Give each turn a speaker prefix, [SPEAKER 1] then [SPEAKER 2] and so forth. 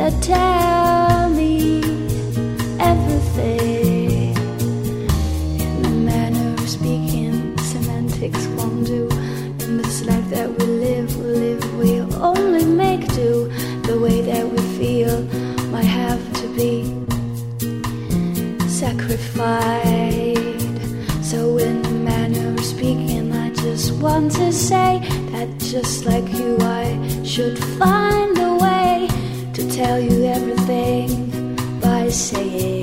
[SPEAKER 1] tell me everything. In the manner of speaking, semantics won't do. In this life that we live, we only make do. The way that we feel might have to be sacrificed. So in the manner of speaking, I just want to say that just like you, I should find a way to tell you everything by saying